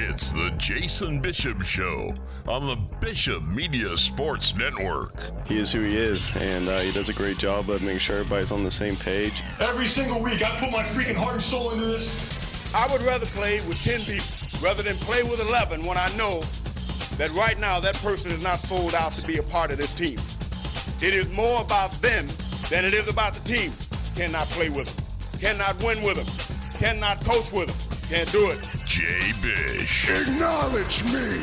It's the Jason Bishop Show on the Bishop Media Sports Network. He is who he is, and he does a great job of making sure everybody's on the same page. Every single week, I put my freaking heart and soul into this. I would rather play with 10 people rather than play with 11 when I know that right now that person is not sold out to be a part of this team. It is more about them than it is about the team. Cannot play with them. Cannot win with them. Cannot coach with them. Can't do it. Jay Bish. Acknowledge me.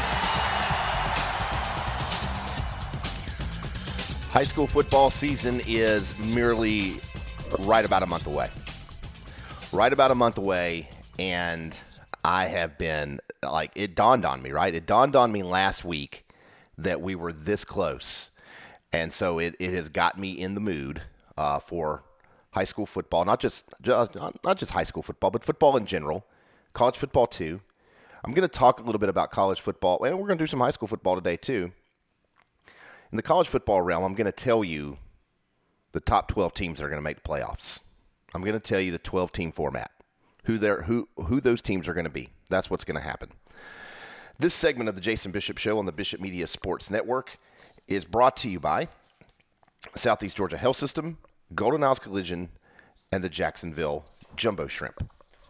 High school football season is merely right about a month away. Right about a month away, and I have been, it dawned on me, right? It dawned on me last week that we were this close. And so it has got me in the mood for high school football, not just high school football, but football in general, college football too. I'm going to talk a little bit about college football, and we're going to do some high school football today too. In the college football realm, I'm going to tell you the top 12 teams that are going to make the playoffs. I'm going to tell you the 12-team format, who those teams are going to be. That's what's going to happen. This segment of the Jason Bishop Show on the Bishop Media Sports Network is brought to you by Southeast Georgia Health System, Golden Isles Collision, and the Jacksonville Jumbo Shrimp.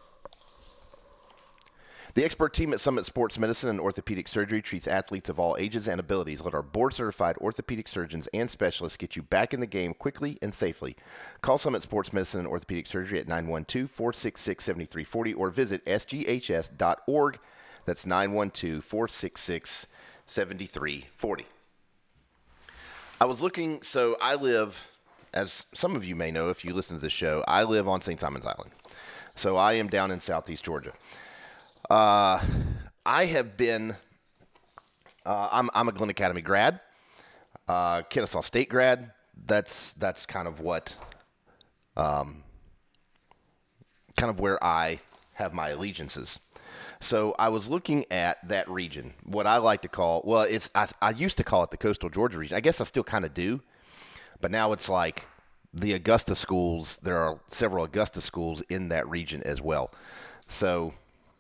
The expert team at Summit Sports Medicine and Orthopedic Surgery treats athletes of all ages and abilities. Let our board-certified orthopedic surgeons and specialists get you back in the game quickly and safely. Call Summit Sports Medicine and Orthopedic Surgery at 912-466-7340 or visit sghs.org. That's 912-466-7340. I was looking, so I live, as some of you may know if you listen to this show, I live on St. Simon's Island. So I am down in Southeast Georgia. I have been, I'm a Glenn Academy grad, Kennesaw State grad. That's kind of what, kind of where I have my allegiances. So I was looking at that region, what I like to call, well, I used to call it the Coastal Georgia region. I guess I still kind of do, but now it's like the Augusta schools. There are several Augusta schools in that region as well. So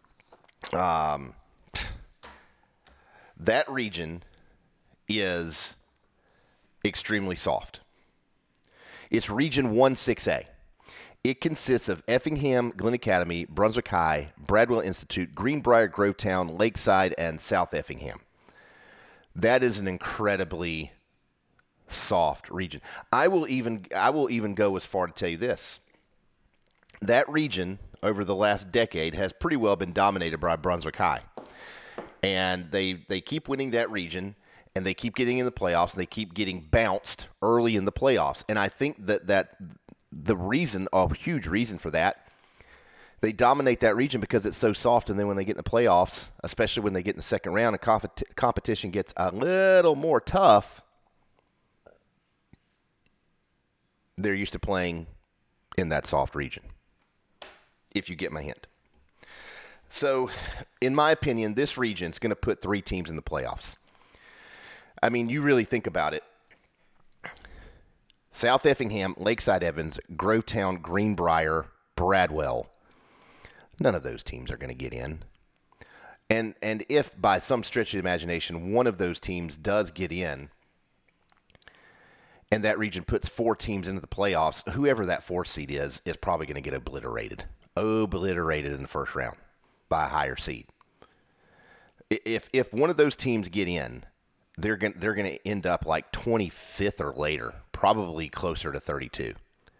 that region is extremely soft. It's Region 16A. It consists of Effingham, Glenn Academy, Brunswick High, Bradwell Institute, Greenbrier, Grovetown, Lakeside, and South Effingham. That is an incredibly soft region. I will even go as far to tell you this. That region over the last decade has pretty well been dominated by Brunswick High. And they keep winning that region, and they keep getting in the playoffs, and they keep getting bounced early in the playoffs. And I think that the reason, a huge reason for that, they dominate that region because it's so soft, and then when they get in the playoffs, especially when they get in the second round and competition gets a little more tough, they're used to playing in that soft region, if you get my hint. So, in my opinion, this region is going to put 3 teams in the playoffs. I mean, you really think about it. South Effingham, Lakeside Evans, Grovetown, Greenbrier, Bradwell. None of those teams are going to get in. And if by some stretch of the imagination one of those teams does get in, and that region puts 4 teams into the playoffs, whoever that 4th seed is probably going to get obliterated in the first round by a higher seed. If one of those teams get in, they're going to end up like 25th or later, probably closer to 32.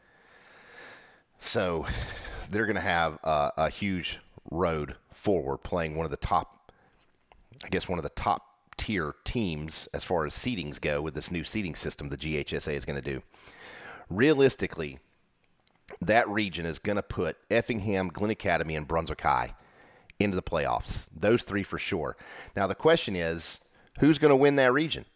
So they're going to have a huge road forward playing one of the top tier teams as far as seedings go with this new seeding system the GHSA is going to do. Realistically, that region is going to put Effingham, Glenn Academy, and Brunswick High into the playoffs. Those 3 for sure. Now the question is, who's going to win that region?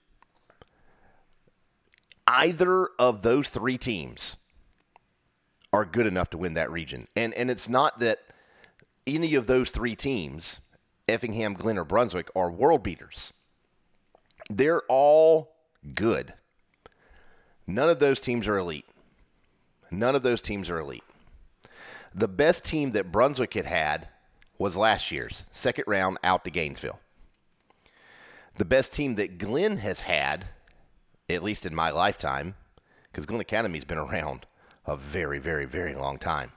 Either of those 3 teams are good enough to win that region. And it's not that any of those 3 teams, Effingham, Glenn, or Brunswick, are world beaters. They're all good. None of those teams are elite. The best team that Brunswick had was last year's. Second round out to Gainesville. The best team that Glenn has had, at least in my lifetime, because Glenn Academy's been around a very, very, very long time.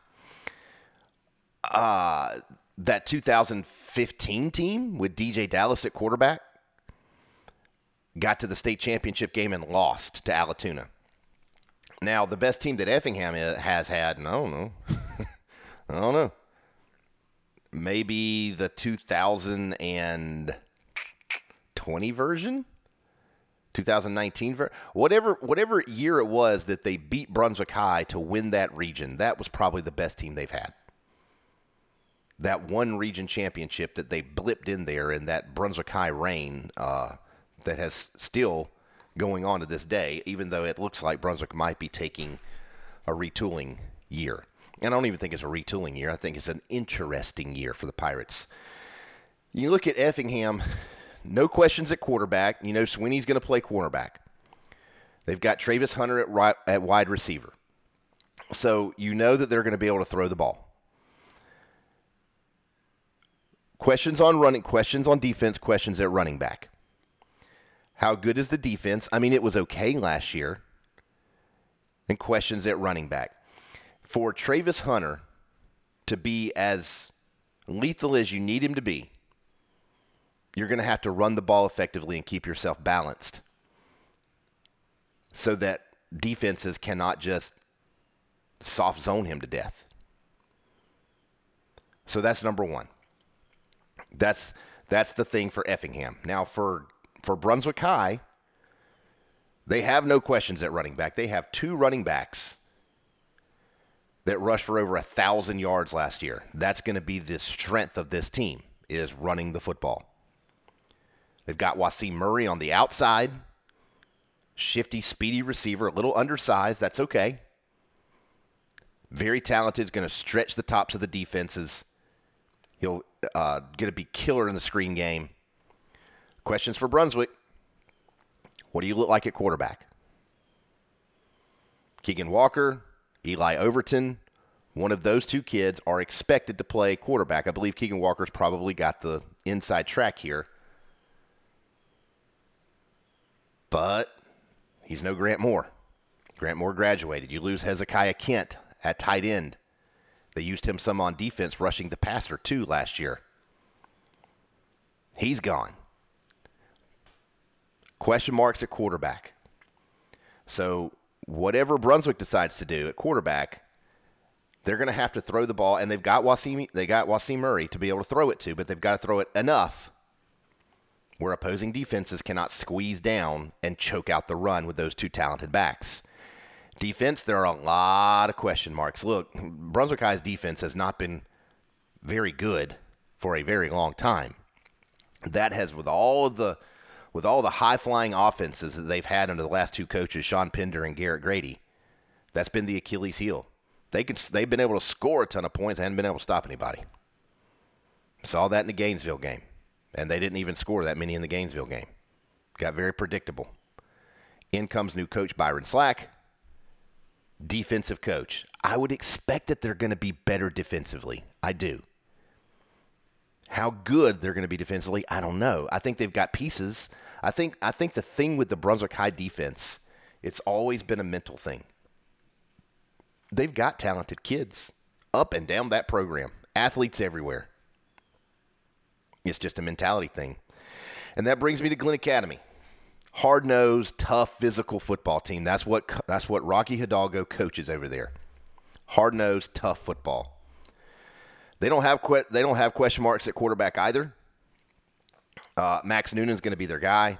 That 2015 team with DJ Dallas at quarterback got to the state championship game and lost to Allatoona. Now, the best team that Effingham has had, I don't know. I don't know. Maybe the 2020 version? 2019 version? Whatever year it was that they beat Brunswick High to win that region, that was probably the best team they've had. That one region championship that they blipped in there in that Brunswick High reign that has still going on to this day, even though it looks like Brunswick might be taking a retooling year. And I don't even think it's a retooling year. I think it's an interesting year for the Pirates. You look at Effingham, no questions at quarterback. You know Sweeney's going to play cornerback. They've got Travis Hunter at wide receiver. So you know that they're going to be able to throw the ball. Questions on running, questions on defense, questions at running back. How good is the defense? I mean, it was okay last year. And questions at running back. For Travis Hunter to be as lethal as you need him to be, you're going to have to run the ball effectively and keep yourself balanced so that defenses cannot just soft zone him to death. So that's number one. That's the thing for Effingham. Now, for Brunswick High, they have no questions at running back. They have two running backs that rushed for over 1,000 yards last year. That's going to be the strength of this team, is running the football. They've got Wasim Murray on the outside. Shifty, speedy receiver, a little undersized. That's okay. Very talented. Is going to stretch the tops of the defenses. He'll going to be killer in the screen game. Questions for Brunswick. What do you look like at quarterback? Keegan Walker, Eli Overton, one of those two kids are expected to play quarterback. I believe Keegan Walker's probably got the inside track here. But he's no Grant Moore. Grant Moore graduated. You lose Hezekiah Kent at tight end. They used him some on defense, rushing the passer, too, last year. He's gone. Question marks at quarterback. So whatever Brunswick decides to do at quarterback, they're going to have to throw the ball, and they've got Wasim Murray to be able to throw it to, but they've got to throw it enough where opposing defenses cannot squeeze down and choke out the run with those two talented backs. Defense, there are a lot of question marks. Look, Brunswick High's defense has not been very good for a very long time. That has, with all the high-flying offenses that they've had under the last two coaches, Sean Pender and Garrett Grady, that's been the Achilles heel. They've been able to score a ton of points and haven't been able to stop anybody. Saw that in the Gainesville game. And they didn't even score that many in the Gainesville game. Got very predictable. In comes new coach Byron Slack. Defensive coach. I would expect that they're going to be better defensively. I do. How good they're going to be defensively, I don't know. I think they've got pieces. I think the thing with the Brunswick High defense, it's always been a mental thing. They've got talented kids up and down that program. Athletes everywhere. It's just a mentality thing. And that brings me to Glenn Academy. Hard-nosed, tough, physical football team. That's what Rocky Hidalgo coaches over there. Hard-nosed, tough football. They don't have question marks at quarterback either. Max Noonan's going to be their guy.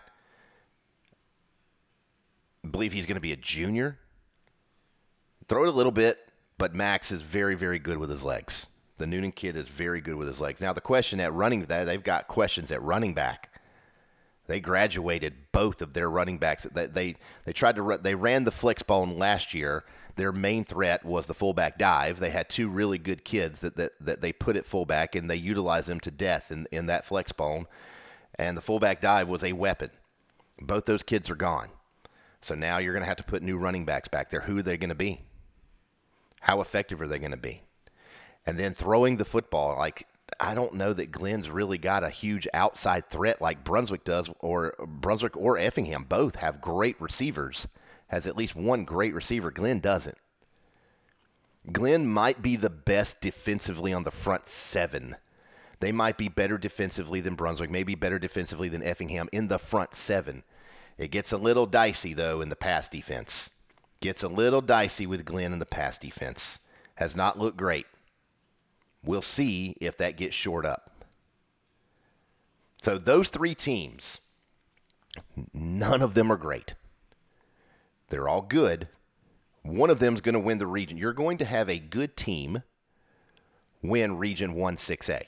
I believe he's going to be a junior. Throw it a little bit, but Max is very, very good with his legs. The Noonan kid is very good with his legs. Now, the question at running back, they've got questions at running back. They graduated both of their running backs. They ran the flex bone last year. Their main threat was the fullback dive. They had two really good kids that they put at fullback, and they utilized them to death in that flex bone. And the fullback dive was a weapon. Both those kids are gone. So now you're going to have to put new running backs back there. Who are they going to be? How effective are they going to be? And then throwing the football, like I don't know that Glenn's really got a huge outside threat like Brunswick does, or Brunswick or Effingham. Both have great receivers, has at least one great receiver. Glenn doesn't. Glenn might be the best defensively on the front seven. They might be better defensively than Brunswick, maybe better defensively than Effingham in the front seven. It gets a little dicey, though, in the pass defense. Gets a little dicey with Glenn in the pass defense. Has not looked great. We'll see if that gets shored up. So those three teams, none of them are great. They're all good. One of them is going to win the region. You're going to have a good team win Region 1 6A.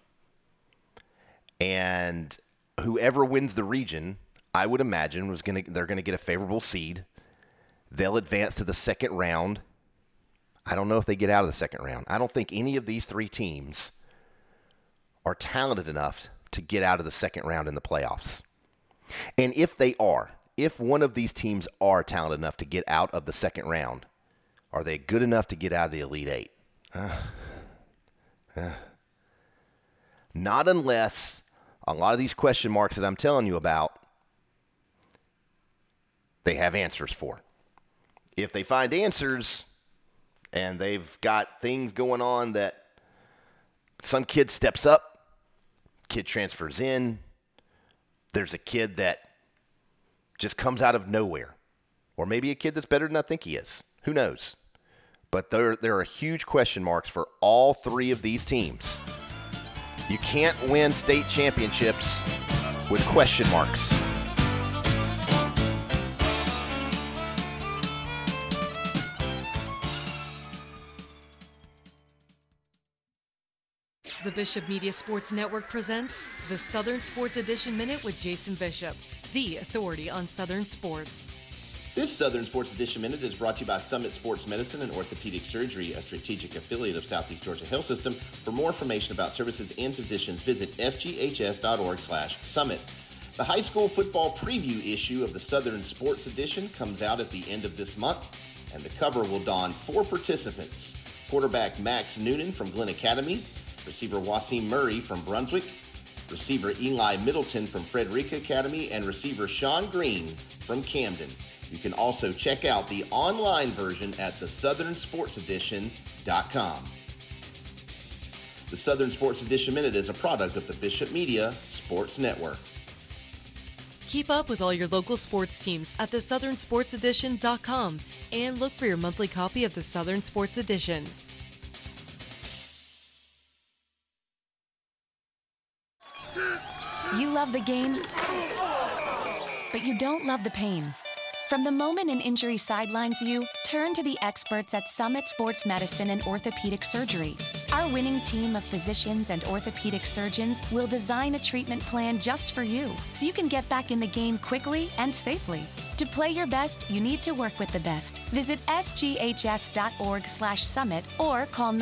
And whoever wins the region, I would imagine, they're going to get a favorable seed. They'll advance to the second round. I don't know if they get out of the second round. I don't think any of these three teams are talented enough to get out of the second round in the playoffs. And if they are, if one of these teams are talented enough to get out of the second round, are they good enough to get out of the Elite Eight? Not unless a lot of these question marks that I'm telling you about, they have answers for. If they find answers and they've got things going on that some kid steps up, kid transfers in, there's a kid that just comes out of nowhere, or maybe a kid that's better than I think he is. Who knows? But there are huge question marks for all three of these teams. You can't win state championships with question marks. The Bishop Media Sports Network presents the Southern Sports Edition Minute with Jason Bishop, the authority on Southern sports. This Southern Sports Edition Minute is brought to you by Summit Sports Medicine and Orthopedic Surgery, a strategic affiliate of Southeast Georgia Health System. For more information about services and physicians, visit sghs.org/summit. The high school football preview issue of the Southern Sports Edition comes out at the end of this month, and the cover will don 4 participants: quarterback Max Noonan from Glenn Academy, receiver Wasim Murray from Brunswick, receiver Eli Middleton from Frederica Academy, and receiver Sean Green from Camden. You can also check out the online version at thesouthernsportsedition.com. The Southern Sports Edition Minute is a product of the Bishop Media Sports Network. Keep up with all your local sports teams at thesouthernsportsedition.com and look for your monthly copy of the Southern Sports Edition. You love the game, but you don't love the pain. From the moment an injury sidelines you, turn to the experts at Summit Sports Medicine and Orthopedic Surgery. Our winning team of physicians and orthopedic surgeons will design a treatment plan just for you, so you can get back in the game quickly and safely. To play your best, you need to work with the best. Visit sghs.org/summit or call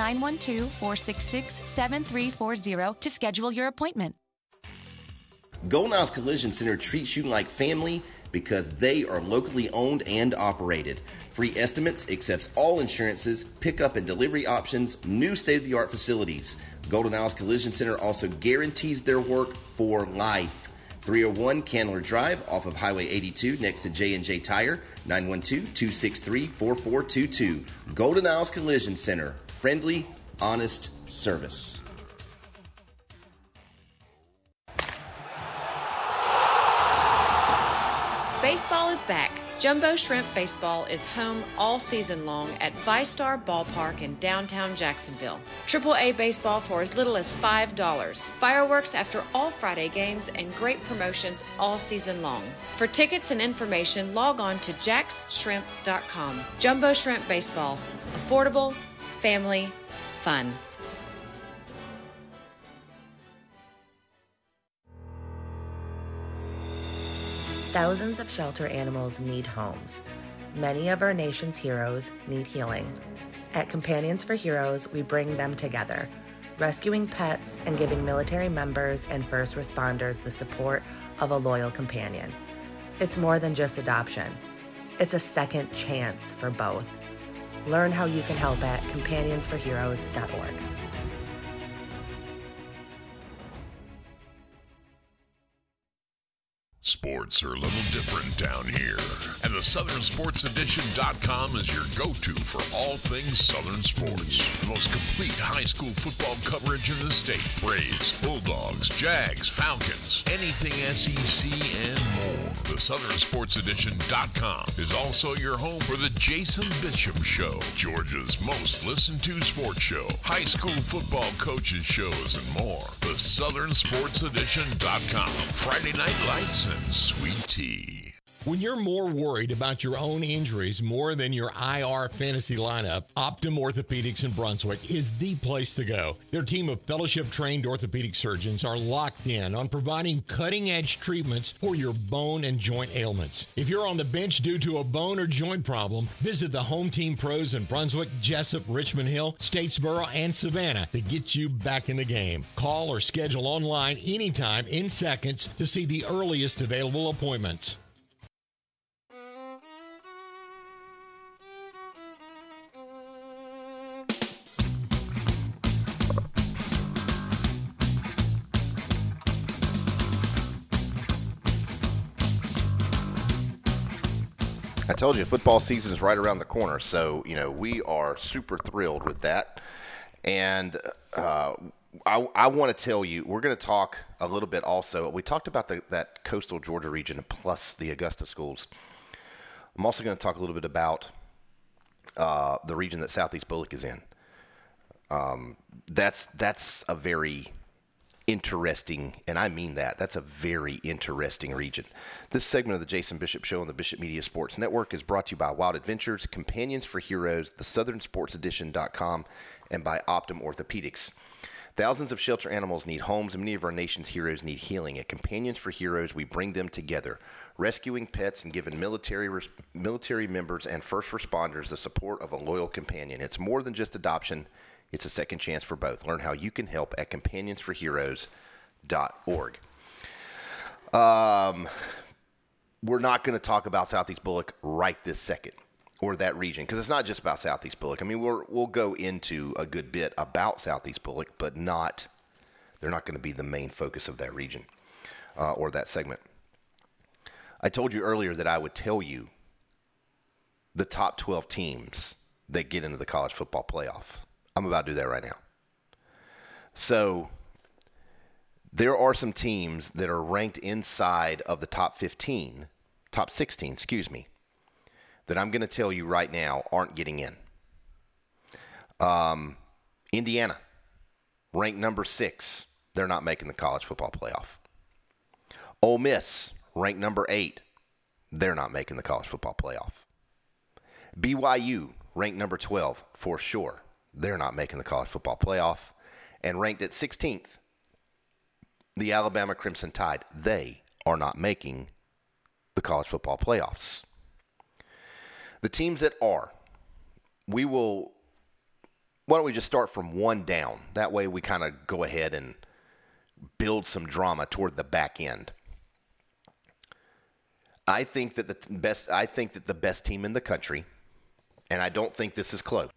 912-466-7340 to schedule your appointment. Golden Isles Collision Center treats you like family because they are locally owned and operated. Free estimates, accepts all insurances, pickup and delivery options, new state-of-the-art facilities. Golden Isles Collision Center also guarantees their work for life. 301 Candler Drive off of Highway 82 next to J&J Tire, 912-263-4422. Golden Isles Collision Center, friendly, honest service. Baseball is back. Jumbo Shrimp Baseball is home all season long at ViStar Ballpark in downtown Jacksonville. AAA baseball for as little as $5. Fireworks after all Friday games and great promotions all season long. For tickets and information, log on to jaxshrimp.com. Jumbo Shrimp Baseball. Affordable, family, fun. Thousands of shelter animals need homes. Many of our nation's heroes need healing. At Companions for Heroes, we bring them together, rescuing pets and giving military members and first responders the support of a loyal companion. It's more than just adoption. It's a second chance for both. Learn how you can help at companionsforheroes.org. Sports are a little different down here, and the SouthernSportsEdition.com is your go-to for all things Southern sports. The most complete high school football coverage in the state. Braves, Bulldogs, Jags, Falcons, anything SEC and more. The SouthernSportsEdition.com is also your home for the Jason Bishop Show, Georgia's most listened to sports show, high school football coaches shows, and more. The SouthernSportsEdition.com. Friday Night Lights and sweet tea. When you're more worried about your own injuries more than your IR fantasy lineup, Optum Orthopedics in Brunswick is the place to go. Their team of fellowship-trained orthopedic surgeons are locked in on providing cutting-edge treatments for your bone and joint ailments. If you're on the bench due to a bone or joint problem, visit the home team pros in Brunswick, Jessup, Richmond Hill, Statesboro, and Savannah to get you back in the game. Call or schedule online anytime in seconds to see the earliest available appointments. I told you, football season is right around the corner, so, we are super thrilled with that. And I want to tell you, we're going to talk a little bit also. We talked about that coastal Georgia region plus the Augusta schools. I'm also going to talk a little bit about the region that Southeast Bullock is in. That's a very interesting, and I mean that's a very interesting region. This segment of the Jason Bishop Show on the Bishop Media Sports Network is brought to you by Wild Adventures, Companions for Heroes, the SouthernSportsEdition.com, and by Optum Orthopedics. Thousands of shelter animals need homes, and many of our nation's heroes need healing. At Companions for Heroes, we bring them together, rescuing pets and giving military members and first responders the support of a loyal companion. It's more than just adoption. It's a second chance for both. Learn how you can help at companionsforheroes.org. We're not going to talk about Southeast Bullock right this second, or that region, because it's not just about Southeast Bullock. I mean, we'll go into a good bit about Southeast Bullock, but they're not going to be the main focus of that region or that segment. I told you earlier that I would tell you the top 12 teams that get into the college football playoff. I'm about to do that right now. So there are some teams that are ranked inside of the top 16, that I'm going to tell you right now aren't getting in. Indiana, ranked number 6. They're not making the college football playoff. Ole Miss, ranked number 8. They're not making the college football playoff. BYU, ranked number 12, for sure. They're not making the college football playoff. And ranked at 16th, the Alabama Crimson Tide. They are not making the college football playoffs. The teams that are, why don't we just start from one down? That way we kind of go ahead and build some drama toward the back end. I think that the best team in the country, and I don't think this is close.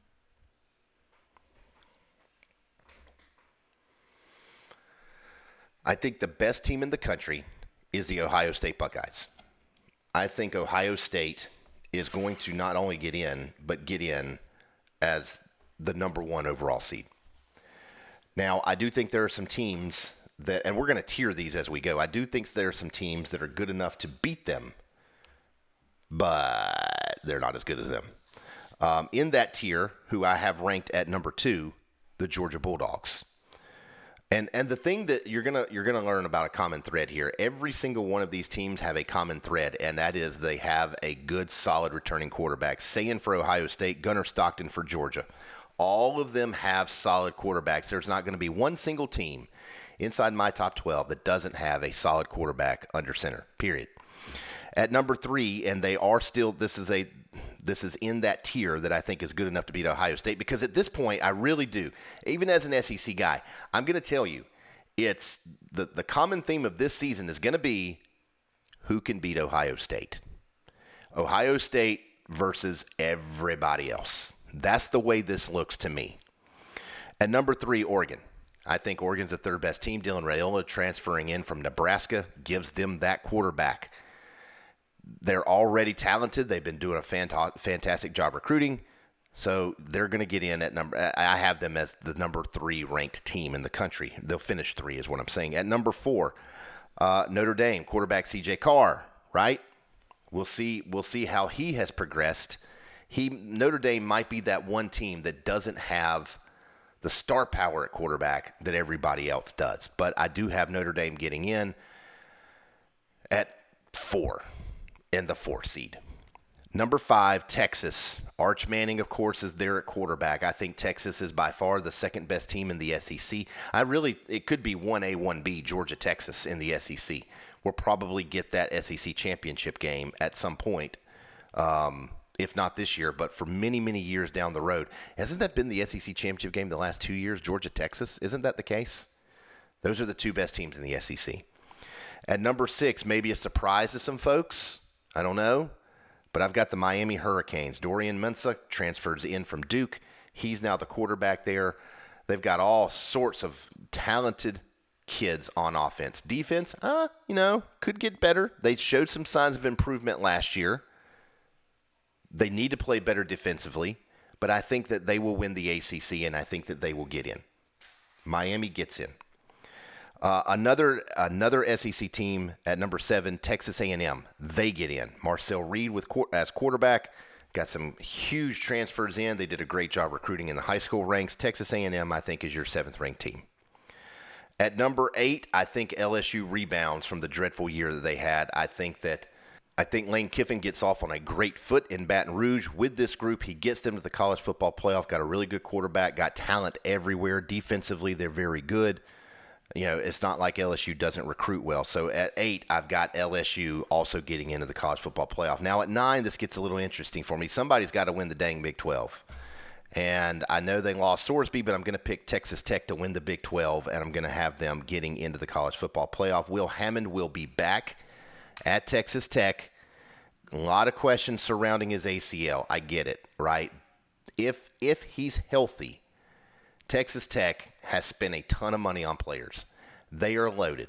I think the best team in the country is the Ohio State Buckeyes. I think Ohio State is going to not only get in, but get in as the number 1 overall seed. Now, I do think there are some teams that, and we're going to tier these as we go, I do think there are some teams that are good enough to beat them, but they're not as good as them. In that tier, who I have ranked at number 2, the Georgia Bulldogs. And the thing that you're gonna learn about a common thread here, every single one of these teams have a common thread, and that is they have a good, solid returning quarterback. Sayin for Ohio State, Gunnar Stockton for Georgia. All of them have solid quarterbacks. There's not going to be one single team inside my top 12 that doesn't have a solid quarterback under center, period. At number 3, and they are still, this is in that tier that I think is good enough to beat Ohio State, because at this point, I really do. Even as an SEC guy, I'm going to tell you, it's the common theme of this season is going to be who can beat Ohio State. Ohio State versus everybody else. That's the way this looks to me. At number 3, Oregon. I think Oregon's the third best team. Dylan Raiola transferring in from Nebraska gives them that quarterback. They're already talented. They've been doing a fantastic job recruiting. So they're going to get in at number – I have them as the number 3 ranked team in the country. They'll finish 3 is what I'm saying. At number 4, Notre Dame, quarterback C.J. Carr, right? We'll see how he has progressed. Notre Dame might be that one team that doesn't have the star power at quarterback that everybody else does. But I do have Notre Dame getting in at 4 in the 4 seed. Number 5, Texas. Arch Manning, of course, is there at quarterback. I think Texas is by far the second best team in the SEC. It could be 1A, 1B, Georgia, Texas in the SEC. We'll probably get that SEC championship game at some point, if not this year, but for many, many years down the road. Hasn't that been the SEC championship game the last 2 years, Georgia, Texas? Isn't that the case? Those are the 2 best teams in the SEC. At number 6, maybe a surprise to some folks. I don't know. But I've got the Miami Hurricanes. Dorian Mensah transfers in from Duke. He's now the quarterback there. They've got all sorts of talented kids on offense. Defense, could get better. They showed some signs of improvement last year. They need to play better defensively, but I think that they will win the ACC, and I think that they will get in. Miami gets in. Another SEC team at number 7, Texas A&M. They get in. Marcel Reed as quarterback. Got some huge transfers in. They did a great job recruiting in the high school ranks. Texas A&M, I think, is your 7th-ranked team. At number 8, I think LSU rebounds from the dreadful year that they had. I think Lane Kiffin gets off on a great foot in Baton Rouge. With this group, he gets them to the college football playoff, got a really good quarterback, got talent everywhere. Defensively, they're very good. It's not like LSU doesn't recruit well. So at 8, I've got LSU also getting into the college football playoff. Now at 9, this gets a little interesting for me. Somebody's got to win the dang Big 12. And I know they lost Sorsby, but I'm going to pick Texas Tech to win the Big 12, and I'm going to have them getting into the college football playoff. Will Hammond will be back at Texas Tech. A lot of questions surrounding his ACL. I get it, right? If he's healthy, Texas Tech has spent a ton of money on players. They are loaded.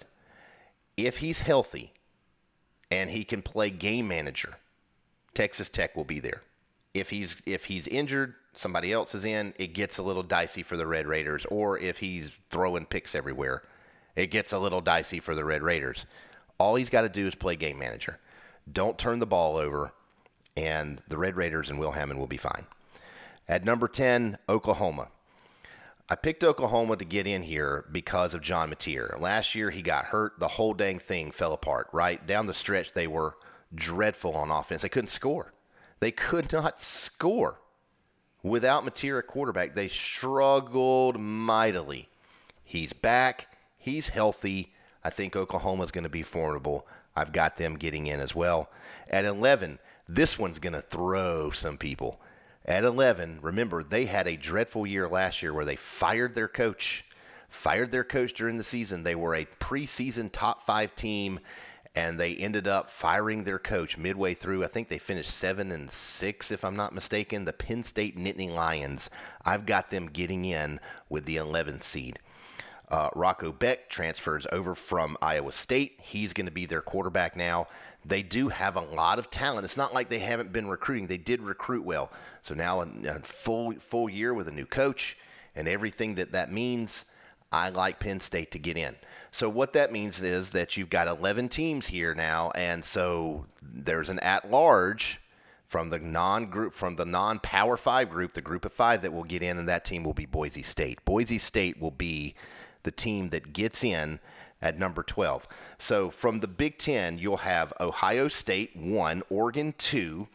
If he's healthy and he can play game manager, Texas Tech will be there. If he's injured, somebody else is in, it gets a little dicey for the Red Raiders. Or if he's throwing picks everywhere, it gets a little dicey for the Red Raiders. All he's got to do is play game manager. Don't turn the ball over, and the Red Raiders and Will Hammond will be fine. At number 10, Oklahoma. I picked Oklahoma to get in here because of John Mateer. Last year, he got hurt. The whole dang thing fell apart, right? Down the stretch, they were dreadful on offense. They couldn't score. They could not score. Without Mateer at quarterback, they struggled mightily. He's back. He's healthy. I think Oklahoma's going to be formidable. I've got them getting in as well. At 11, this one's going to throw some people. At 11, remember, they had a dreadful year last year where they fired their coach during the season. They were a preseason top 5 team, and they ended up firing their coach midway through. I think they finished 7-6, if I'm not mistaken. The Penn State Nittany Lions, I've got them getting in with the 11th seed. Rocco Beck transfers over from Iowa State. He's going to be their quarterback now. They do have a lot of talent. It's not like they haven't been recruiting. They did recruit well. So now a full year with a new coach and everything that means, I like Penn State to get in. So what that means is that you've got 11 teams here now, and so there's an at-large from the non-Power 5 group, the group of 5 that will get in, and that team will be Boise State. Boise State will be the team that gets in at number 12. So from the Big Ten, you'll have Ohio State 1, Oregon 2.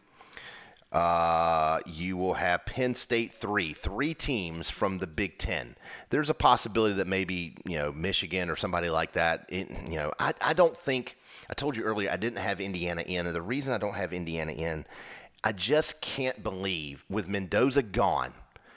You will have Penn State 3 teams from the Big Ten. There's a possibility that maybe, Michigan or somebody like that. I don't think, I told you earlier, I didn't have Indiana in. And the reason I don't have Indiana in, I just can't believe with Mendoza gone,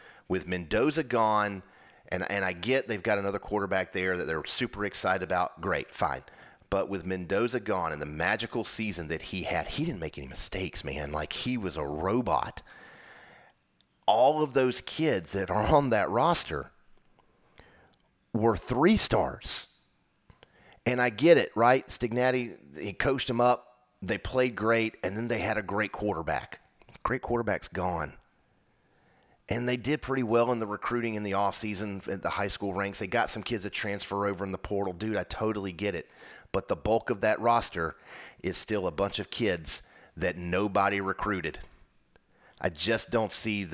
and I get they've got another quarterback there that they're super excited about. Great, fine. But with Mendoza gone and the magical season that he had, he didn't make any mistakes, man. Like, he was a robot. All of those kids that are on that roster were 3 stars. And I get it, right? Stignati, he coached them up. They played great, and then they had a great quarterback. Great quarterback's gone. And they did pretty well in the recruiting in the offseason at the high school ranks. They got some kids that transfer over in the portal. Dude, I totally get it. But the bulk of that roster is still a bunch of kids that nobody recruited. I just don't see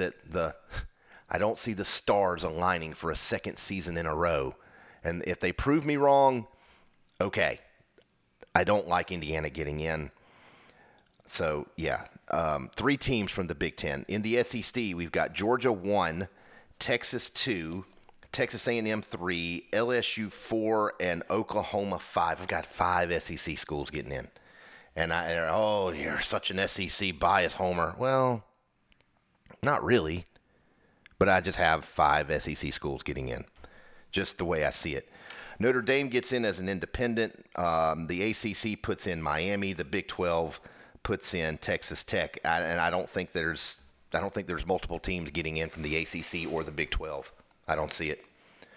I don't see the stars aligning for a second season in a row. And if they prove me wrong, okay. I don't like Indiana getting in. So, yeah, 3 teams from the Big Ten. In the SEC, we've got Georgia 1, Texas 2, Texas A&M 3, LSU 4, and Oklahoma 5. We've got 5 SEC schools getting in. And you're such an SEC bias, Homer. Well, not really. But I just have 5 SEC schools getting in, just the way I see it. Notre Dame gets in as an independent. The ACC puts in Miami. The Big 12 puts in Texas Tech. And I don't think there's multiple teams getting in from the ACC or the Big 12. I don't see it.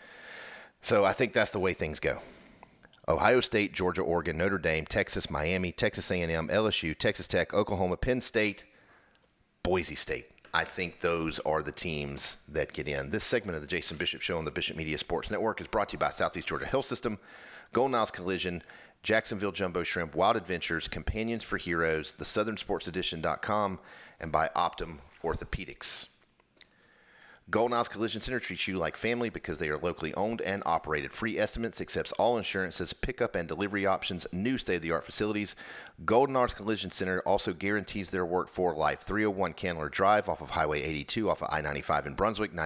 So I think that's the way things go. Ohio State, Georgia, Oregon, Notre Dame, Texas, Miami, Texas A&M, LSU, Texas Tech, Oklahoma, Penn State, Boise State. I think those are the teams that get in. This segment of the Jason Bishop Show on the Bishop Media Sports Network is brought to you by Southeast Georgia Health System, Golden Isles Collision, Jacksonville Jumbo Shrimp, Wild Adventures, Companions for Heroes, the SouthernSportsEdition.com, and by Optum Orthopedics. Golden Isles Collision Center treats you like family because they are locally owned and operated. Free estimates, accepts all insurances, pickup and delivery options, new state-of-the-art facilities. Golden Isles Collision Center also guarantees their work for life. 301 Candler Drive off of Highway 82 off of I-95 in Brunswick,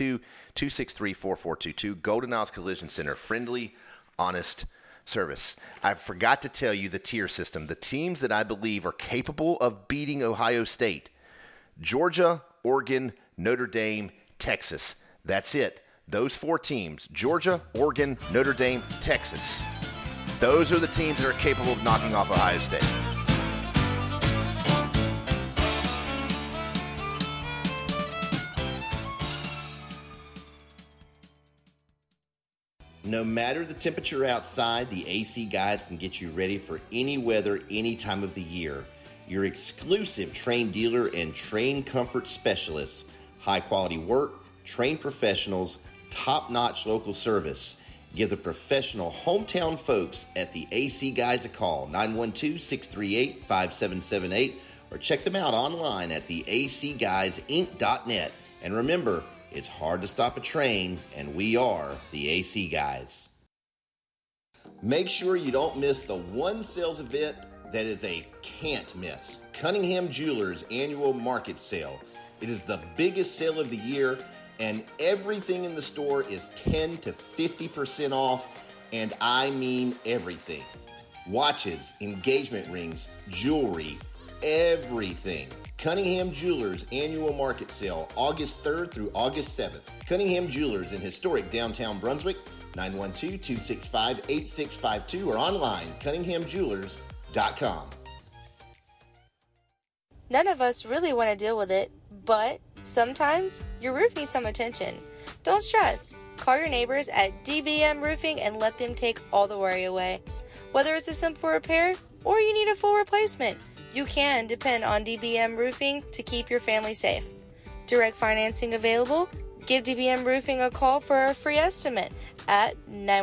912-263-4422. Golden Isles Collision Center, friendly, honest service. I forgot to tell you the tier system. The teams that I believe are capable of beating Ohio State: Georgia, Oregon, Notre Dame, Texas. That's it. Those 4 teams, Georgia, Oregon, Notre Dame, Texas. Those are the teams that are capable of knocking off Ohio State. No matter the temperature outside, the AC Guys can get you ready for any weather, any time of the year. Your exclusive Trane dealer and Trane comfort specialists. High quality work, trained professionals, top-notch local service. Give the professional hometown folks at the AC Guys a call, 912-638-5778, or check them out online at theacguysinc.net. And remember, it's hard to stop a train, and we are the AC Guys. Make sure you don't miss the one sales event that is a can't miss. Cunningham Jewelers Annual Market Sale. It is the biggest sale of the year, and everything in the store is 10 to 50% off, and I mean everything. Watches, engagement rings, jewelry, everything. Cunningham Jewelers Annual Market Sale, August 3rd through August 7th. Cunningham Jewelers in historic downtown Brunswick, 912-265-8652, or online, cunninghamjewelers.com. None of us really want to deal with it, but sometimes your roof needs some attention. Don't stress. Call your neighbors at DBM Roofing and let them take all the worry away. Whether it's a simple repair or you need a full replacement, you can depend on DBM Roofing to keep your family safe. Direct financing available. Give DBM Roofing a call for a free estimate at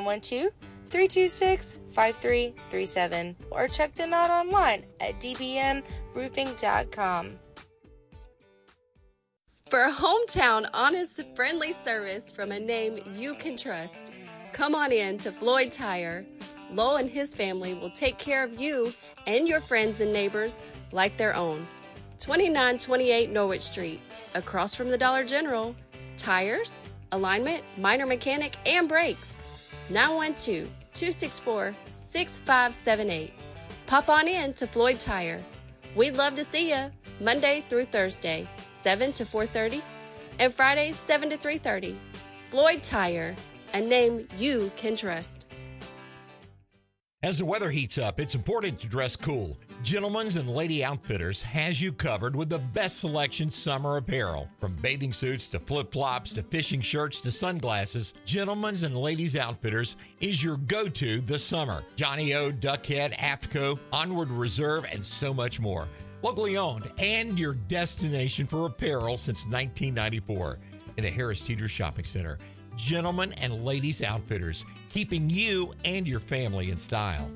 912-326-5337 or check them out online at dbmroofing.com. For a hometown, honest, friendly service from a name you can trust, come on in to Floyd Tire. Lowell and his family will take care of you and your friends and neighbors like their own. 2928 Norwich Street, across from the Dollar General. Tires, alignment, minor mechanic, and brakes. 912-264-6578. Pop on in to Floyd Tire. We'd love to see you Monday through Thursday, 7 to 4:30, and Fridays, 7 to 3:30. Floyd Tire, a name you can trust. As the weather heats up, it's important to dress cool. Gentlemen's and Lady Outfitters has you covered with the best selection summer apparel. From bathing suits to flip-flops to fishing shirts to sunglasses, Gentlemen's and Ladies Outfitters is your go-to this summer. Johnny O, Duckhead, AFTCO, Onward Reserve, and so much more. Locally owned and your destination for apparel since 1994 in the Harris Teeter Shopping Center. Gentlemen and Ladies Outfitters, keeping you and your family in style.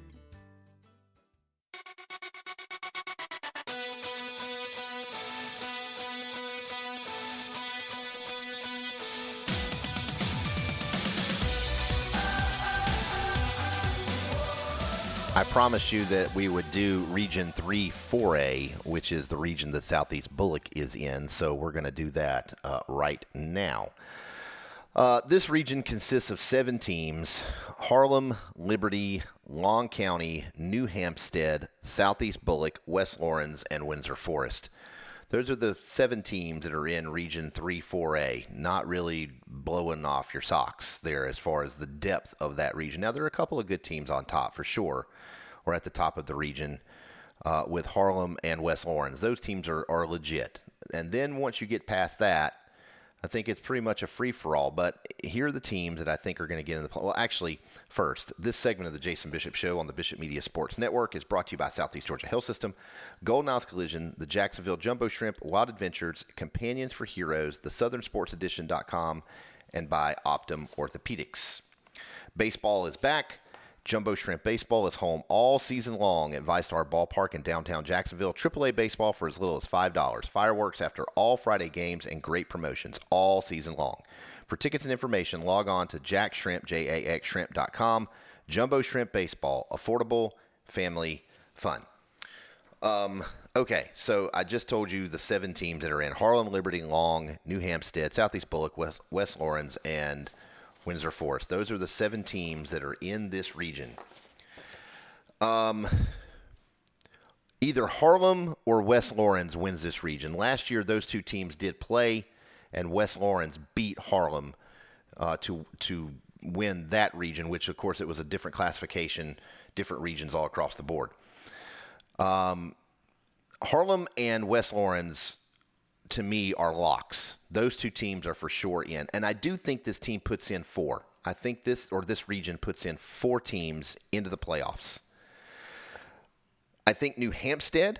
I promised you that we would do Region 3 4A, which is the region that Southeast Bullock is in, so we're going to do that right now. This region consists of 7 teams: Harlem, Liberty, Long County, New Hampstead, Southeast Bullock, West Laurens, and Windsor Forest. Those are the 7 teams that are in Region 3 4A. Not really blowing off your socks there as far as the depth of that region. Now, there are a couple of good teams on top for sure, or at the top of the region with Harlem and West Laurens. Those teams are legit. And then once you get past that, I think it's pretty much a free-for-all. But here are the teams that I think are going to get in the play. Well, actually, first, this segment of the Jason Bishop Show on the Bishop Media Sports Network is brought to you by Southeast Georgia Health System, Golden Isles Collision, the Jacksonville Jumbo Shrimp, Wild Adventures, Companions for Heroes, the SouthernSportsEdition.com, and by Optum Orthopedics. Baseball is back. Jumbo Shrimp Baseball is home all season long at VyStar Ballpark in downtown Jacksonville. AAA baseball for as little as $5. Fireworks after all Friday games and great promotions all season long. For tickets and information, log on to jaxshrimp.com. Jumbo Shrimp Baseball, affordable, family, fun. Okay, so I just told you the 7 teams that are in: Harlem, Liberty, Long, New Hampstead, Southeast Bullock, West Laurens, and Windsor Forest. Those are the 7 teams that are in this region. Either Harlem or West Laurens wins this region. Last year, those 2 teams did play, and West Laurens beat Harlem to win that region, which, of course, it was a different classification, different regions all across the board. Harlem and West Laurens, to me, are locks. Those 2 teams are for sure in. And I do think this team puts in 4. I think this region puts in 4 teams into the playoffs. I think New Hampstead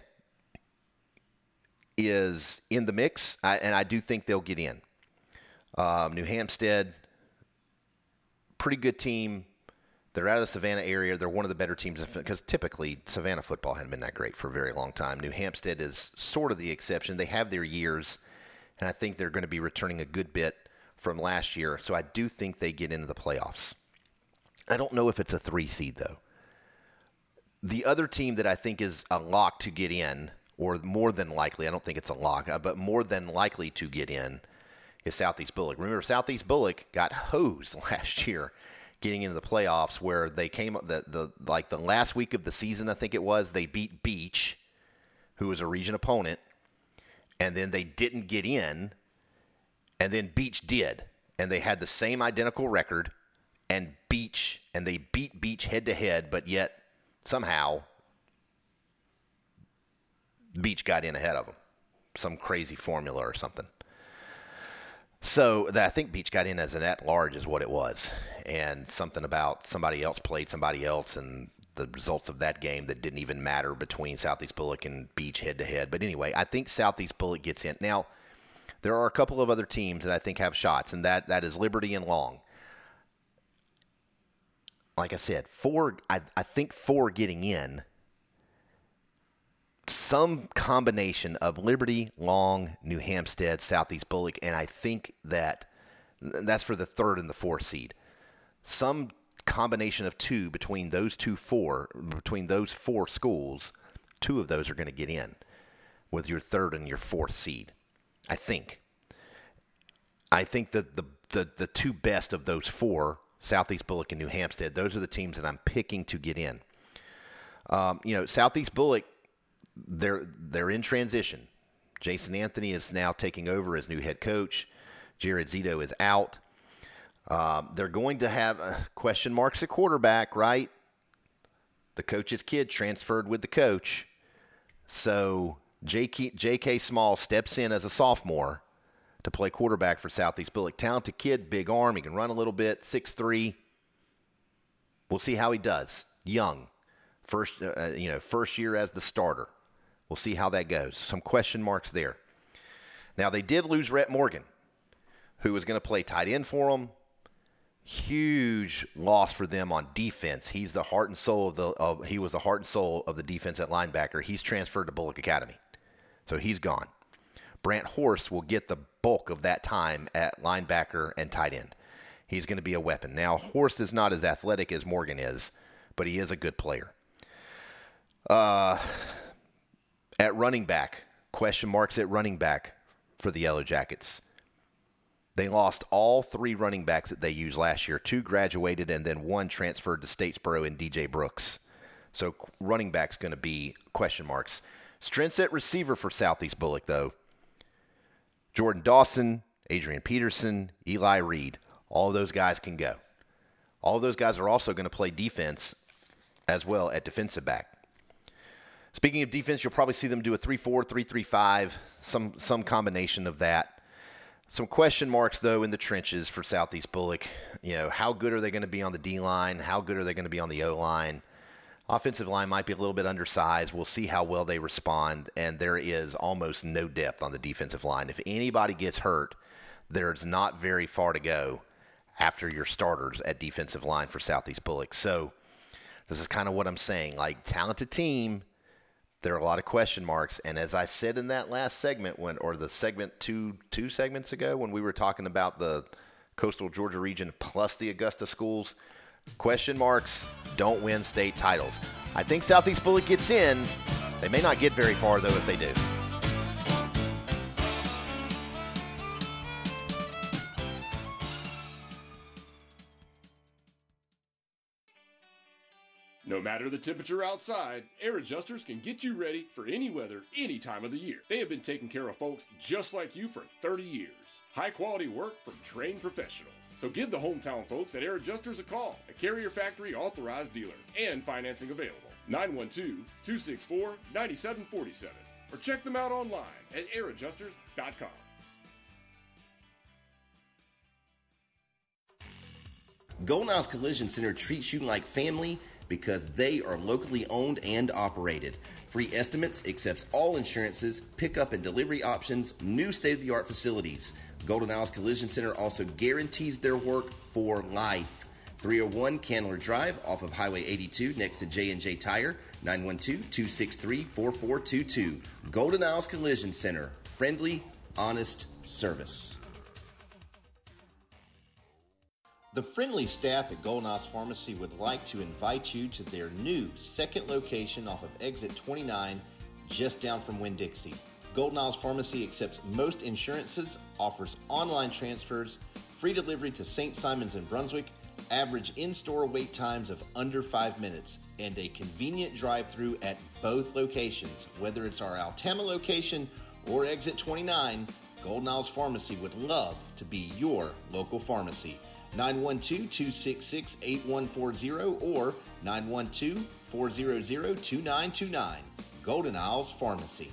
is in the mix, and I do think they'll get in. New Hampstead, pretty good team. They're out of the Savannah area. They're one of the better teams because typically Savannah football hadn't been that great for a very long time. New Hampstead is sort of the exception. They have their years, and I think they're going to be returning a good bit from last year. So I do think they get into the playoffs. I don't know if it's a 3 seed, though. The other team that I think is a lock to get in, or more than likely, I don't think it's a lock, but more than likely to get in, is Southeast Bullock. Remember, Southeast Bullock got hosed last year getting into the playoffs, where they came up the last week of the season, I think it was, they beat Beach, who was a region opponent, and then they didn't get in, and then Beach did, and they had the same identical record, and they beat Beach head to head, but yet somehow Beach got in ahead of them, some crazy formula or something. So I think Beach got in as an at-large is what it was, and something about somebody else played somebody else, and the results of that game that didn't even matter between Southeast Bullock and Beach head-to-head. But anyway, I think Southeast Bullock gets in. Now, there are a couple of other teams that I think have shots, and that is Liberty and Long. Like I said, I think 4 getting in. Some combination of Liberty, Long, New Hampstead, Southeast Bullock, and I think that's for the 3rd and the 4th seed. Some combination of 2 between those 4 schools, 2 of those are going to get in with your 3rd and your 4th seed. I think that the 2 best of those 4, Southeast Bullock and New Hampstead, those are the teams that I'm picking to get in. Southeast Bullock, they're in transition. Jason Anthony is now taking over as new head coach. Jared Zito is out. They're going to have question marks at quarterback, right? The coach's kid transferred with the coach. So J.K. Small steps in as a sophomore to play quarterback for Southeast Bullock. Talented kid, big arm. He can run a little bit, 6'3". We'll see how he does. Young. First year as the starter. We'll see how that goes. Some question marks there. Now, they did lose Rhett Morgan, who was going to play tight end for them. Huge loss for them on defense. He's the heart and soul he was the heart and soul of the defense at linebacker. He's transferred to Bullock Academy, so he's gone. Brant Horst will get the bulk of that time at linebacker and tight end. He's going to be a weapon. Now, Horst is not as athletic as Morgan is, but he is a good player. At running back, question marks at running back for the Yellow Jackets. They lost all 3 running backs that they used last year. 2 graduated, and then 1 transferred to Statesboro in DJ Brooks. So running back's going to be question marks. Strengths at receiver for Southeast Bullock, though. Jordan Dawson, Adrian Peterson, Eli Reed. All of those guys can go. All of those guys are also going to play defense as well at defensive back. Speaking of defense, you'll probably see them do a 3-4, 3-3-5, some combination of that. Some question marks, though, in the trenches for Southeast Bullock. How good are they going to be on the D-line? How good are they going to be on the O-line? Offensive line might be a little bit undersized. We'll see how well they respond, and there is almost no depth on the defensive line. If anybody gets hurt, there's not very far to go after your starters at defensive line for Southeast Bullock. So this is kind of what I'm saying. Talented team, there are a lot of question marks, and as I said in that last segment, the segment two segments ago when we were talking about the Coastal Georgia region plus the Augusta schools, question marks don't win state titles. I think Southeast Bullock gets in. They may not get very far, though, if they do. No matter the temperature outside, Air Adjusters can get you ready for any weather, any time of the year. They have been taking care of folks just like you for 30 years. High quality work from trained professionals. So give the hometown folks at Air Adjusters a call, a Carrier Factory authorized dealer, and financing available. 912-264-9747. Or check them out online at airadjusters.com. Golden Isles Collision Center treats you like family because they are locally owned and operated. Free estimates, accepts all insurances, pickup and delivery options, new state-of-the-art facilities. Golden Isles Collision Center also guarantees their work for life. 301 Candler Drive off of Highway 82 next to J&J Tire, 912-263-4422. Golden Isles Collision Center, friendly, honest service. The friendly staff at Golden Isles Pharmacy would like to invite you to their new second location off of Exit 29, just down from Winn-Dixie. Golden Isles Pharmacy accepts most insurances, offers online transfers, free delivery to St. Simons and Brunswick, average in-store wait times of under 5 minutes, and a convenient drive-thru at both locations. Whether it's our Altama location or Exit 29, Golden Isles Pharmacy would love to be your local pharmacy. 912-266-8140 or 912-400-2929. Golden Isles Pharmacy.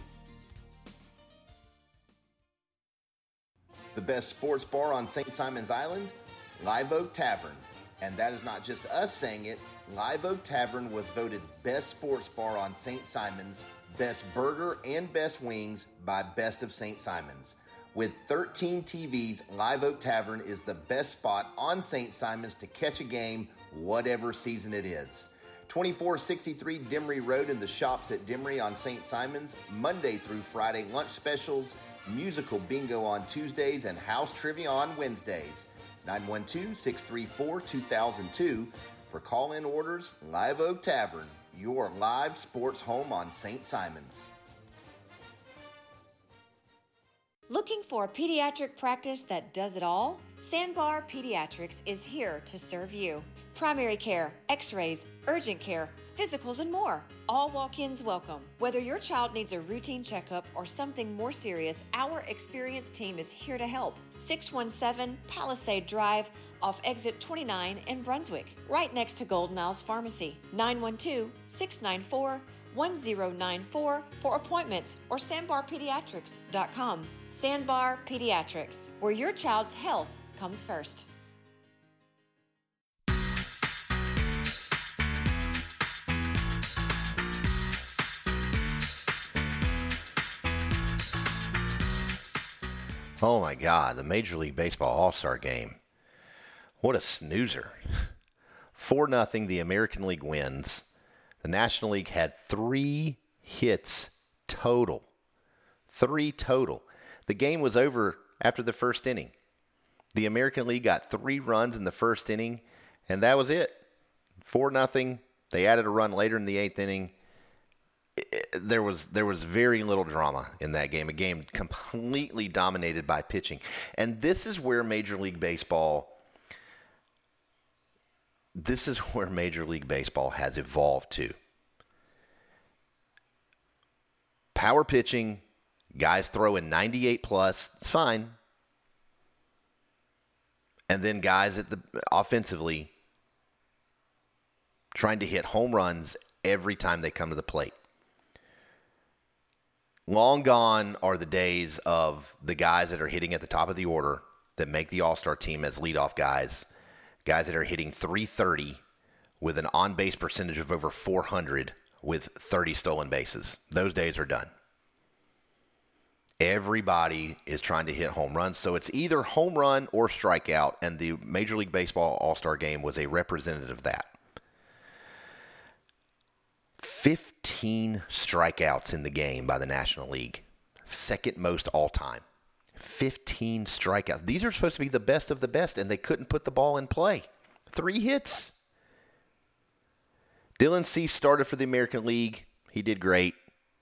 The best sports bar on St. Simons Island? Live Oak Tavern. And that is not just us saying it. Live Oak Tavern was voted best sports bar on St. Simons, best burger and best wings by Best of St. Simons. With 13 TVs, Live Oak Tavern is the best spot on St. Simons to catch a game, whatever season it is. 2463 Demery Road in the shops at Demery on St. Simons, Monday through Friday lunch specials, musical bingo on Tuesdays, and house trivia on Wednesdays. 912-634-2002. For call-in orders, Live Oak Tavern, your live sports home on St. Simons. Looking for a pediatric practice that does it all? Sandbar Pediatrics is here to serve you. Primary care, x-rays, urgent care, physicals, and more. All walk-ins welcome. Whether your child needs a routine checkup or something more serious, our experienced team is here to help. 617 Palisade Drive off exit 29 in Brunswick, right next to Golden Isles Pharmacy. 912-694-1094 for appointments or sandbarpediatrics.com. Sandbar Pediatrics, where your child's health comes first. Oh my God, the Major League Baseball All-Star Game. What a snoozer. 4-0, the American League wins. The National League had 3 hits total. 3 total. The game was over after the first inning. The American League got 3 runs in the first inning, and that was it. 4-0. They added a run later in the 8th inning. There was very little drama in that game. A game completely dominated by pitching. And this is where Major League Baseball has evolved to. Power pitching, guys throwing 98 plus, it's fine. And then guys offensively trying to hit home runs every time they come to the plate. Long gone are the days of the guys that are hitting at the top of the order that make the All-Star team as leadoff guys that are hitting .330 with an on-base percentage of over 400 with 30 stolen bases. Those days are done. Everybody is trying to hit home runs, so it's either home run or strikeout, and the Major League Baseball All-Star Game was a representative of that. 15 strikeouts in the game by the National League. Second most all time. 15 strikeouts. These are supposed to be the best of the best, and they couldn't put the ball in play. 3 hits. Dylan Cease started for the American League. He did great.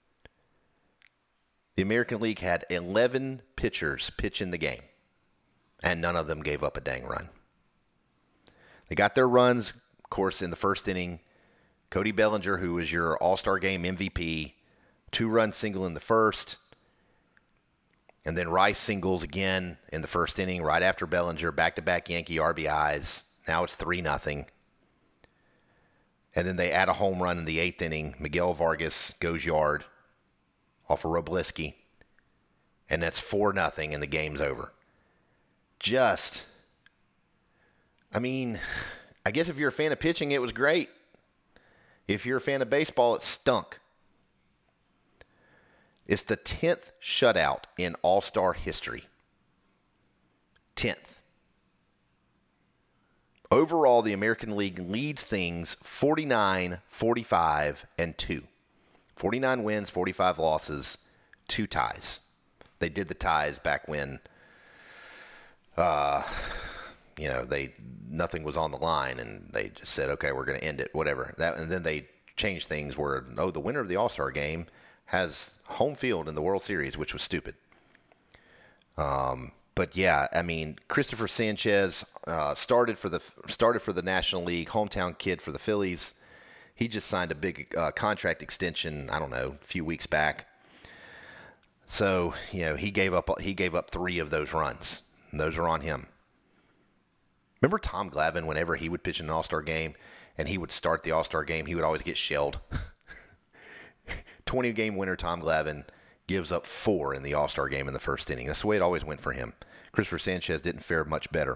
The American League had 11 pitchers pitch in the game, and none of them gave up a dang run. They got their runs, of course, in the first inning. Cody Bellinger, who was your All-Star Game MVP, 2-run single in the first. And then Rice singles again in the first inning right after Bellinger, back-to-back Yankee RBIs. Now it's 3-0. And then they add a home run in the 8th inning. Miguel Vargas goes yard off of Robleski. And that's 4-0, and the game's over. I guess if you're a fan of pitching, it was great. If you're a fan of baseball, it stunk. It's the 10th shutout in All-Star history. 10th. Overall, the American League leads things 49, 45, and 2. 49 wins, 45 losses, 2 ties. They did the ties back when nothing was on the line, and they just said, okay, we're going to end it, whatever. And then they changed things where, the winner of the All-Star Game has home field in the World Series, which was stupid. But yeah, Christopher Sanchez started for the National League, hometown kid for the Phillies. He just signed a big contract extension, a few weeks back. So, he gave up 3 of those runs, and those are on him. Remember Tom Glavine, whenever he would pitch in an All-Star Game and he would start the All-Star Game, he would always get shelled. 20-game winner Tom Glavine gives up 4 in the All-Star Game in the first inning. That's the way it always went for him. Christopher Sanchez didn't fare much better.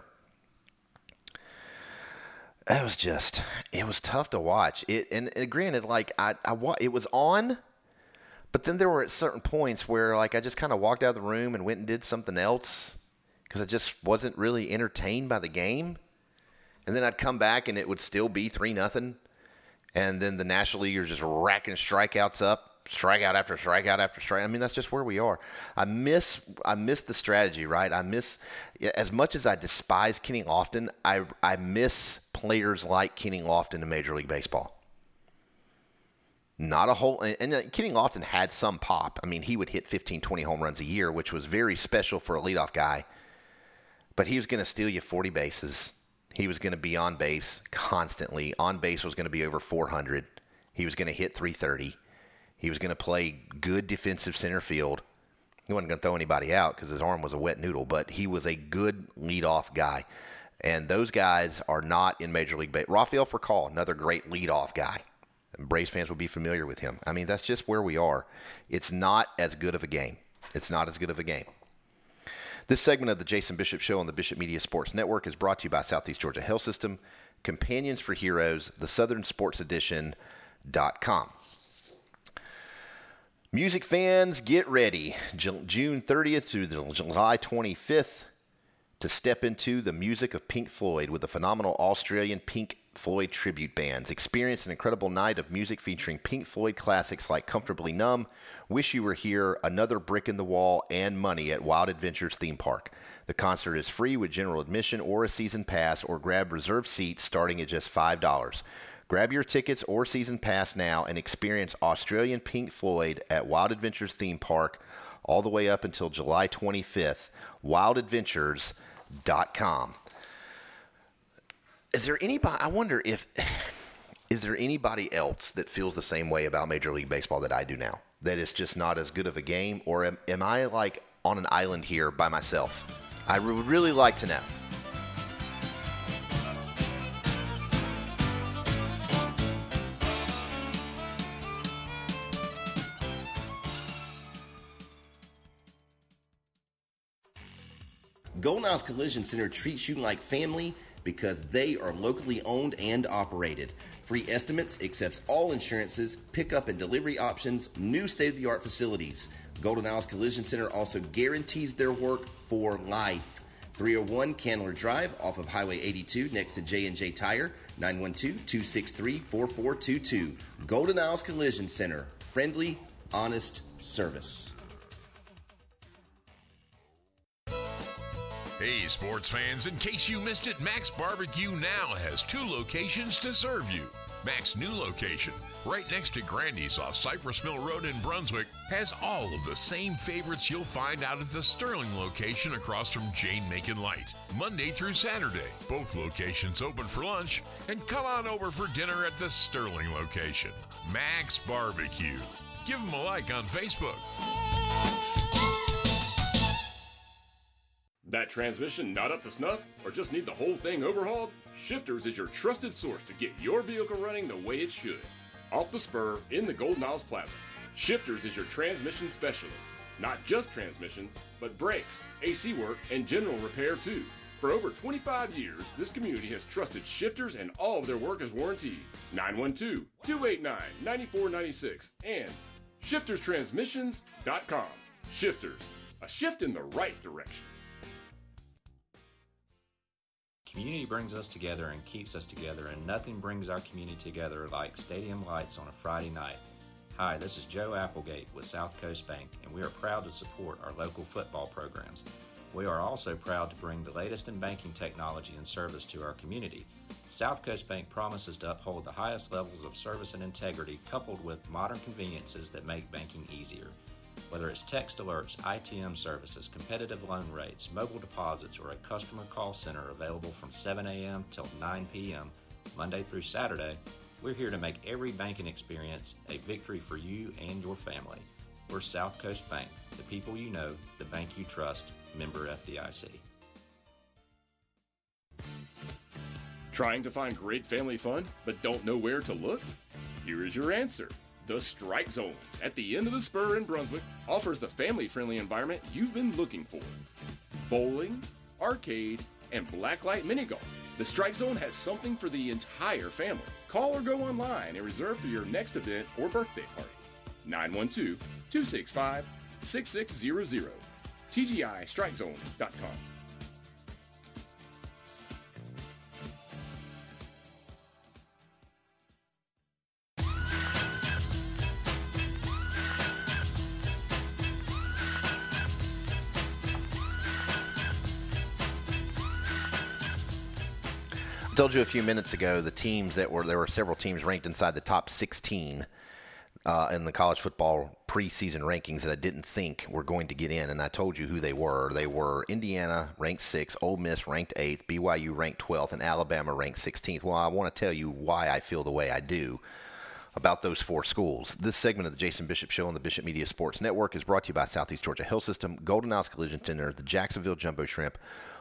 It was tough to watch. And granted, it was on, but then there were at certain points where, I just kind of walked out of the room and went and did something else because I just wasn't really entertained by the game. And then I'd come back and it would still be 3-0. And then the National Leaguers just racking strikeouts up, strikeout after strikeout after strikeout. That's just where we are. I miss the strategy, right? As much as I despise Kenny Lofton, I miss players like Kenny Lofton in Major League Baseball. Not a whole, and Kenny Lofton had some pop. He would hit 15, 20 home runs a year, which was very special for a leadoff guy. But he was going to steal you 40 bases. He was going to be on base constantly. On base was going to be over 400. He was going to hit 330. He was going to play good defensive center field. He wasn't going to throw anybody out because his arm was a wet noodle, but he was a good leadoff guy. And those guys are not in Major League Baseball. Rafael Furcal, another great leadoff guy. And Braves fans will be familiar with him. I mean, that's just where we are. It's not as good of a game. It's not as good of a game. This segment of the Jason Bishop Show on the Bishop Media Sports Network is brought to you by Southeast Georgia Health System, Companions for Heroes, the Southern Sports Edition.com. Music fans, get ready. June 30th through July 25th to step into the music of Pink Floyd with the phenomenal Australian Pink Floyd tribute bands. Experience an incredible night of music featuring Pink Floyd classics like Comfortably Numb, Wish You Were Here, Another Brick in the Wall, and Money at Wild Adventures Theme Park. The concert is free with general admission or a season pass, or grab reserved seats starting at just $5. Grab your tickets or season pass now and experience Australian Pink Floyd at Wild Adventures Theme Park all the way up until July 25th. WildAdventures.com. Is there anybody, I wonder is there anybody else that feels the same way about Major League Baseball that I do now? That it's just not as good of a game? Or am I like on an island here by myself? I would really like to know. Golden Isles Collision Center treats you like family because they are locally owned and operated. Free estimates, accepts all insurances, pickup and delivery options, new state-of-the-art facilities. Golden Isles Collision Center also guarantees their work for life. 301 Candler Drive off of Highway 82 next to J&J Tire, 912-263-4422. Golden Isles Collision Center, friendly, honest service. Hey, sports fans, in case you missed it, Max Barbecue now has 2 locations to serve you. Mac's new location, right next to Grandy's off Cypress Mill Road in Brunswick, has all of the same favorites you'll find out at the Sterling location across from Jane Macon Light, Monday through Saturday. Both locations open for lunch, and come on over for dinner at the Sterling location. Max Barbecue. Give them a like on Facebook. That transmission not up to snuff, or just need the whole thing overhauled? Shifters is your trusted source to get your vehicle running the way it should. Off the spur in the Golden Isles Plaza, Shifters is your transmission specialist. Not just transmissions, but brakes, AC work, and general repair too. For over 25 years, this community has trusted Shifters, and all of their work is warranted. 912-289-9496 and ShiftersTransmissions.com. Shifters, a shift in the right direction. Community brings us together and keeps us together, and nothing brings our community together like stadium lights on a Friday night. Hi, this is Joe Applegate with South Coast Bank, and we are proud to support our local football programs. We are also proud to bring the latest in banking technology and service to our community. South Coast Bank promises to uphold the highest levels of service and integrity, coupled with modern conveniences that make banking easier. Whether it's text alerts, ITM services, competitive loan rates, mobile deposits, or a customer call center available from 7 a.m. till 9 p.m., Monday through Saturday, we're here to make every banking experience a victory for you and your family. We're South Coast Bank, the people you know, the bank you trust, member FDIC. Trying to find great family fun, but don't know where to look? Here is your answer. The Strike Zone at the end of the spur in Brunswick offers the family-friendly environment you've been looking for. Bowling, arcade, and blacklight mini golf. The Strike Zone has something for the entire family. Call or go online and reserve for your next event or birthday party. 912-265-6600. TGIStrikeZone.com. I told you a few minutes ago the teams there were several teams ranked inside the top 16 in the college football preseason rankings that I didn't think were going to get in, and I told you who they were. They were Indiana ranked 6th, Ole Miss ranked 8th, BYU ranked 12th, and Alabama ranked 16th. Well, I want to tell you why I feel the way I do about those 4 schools. This segment of the Jason Bishop Show on the Bishop Media Sports Network is brought to you by Southeast Georgia Health System, Golden Isles Collision Center, the Jacksonville Jumbo Shrimp,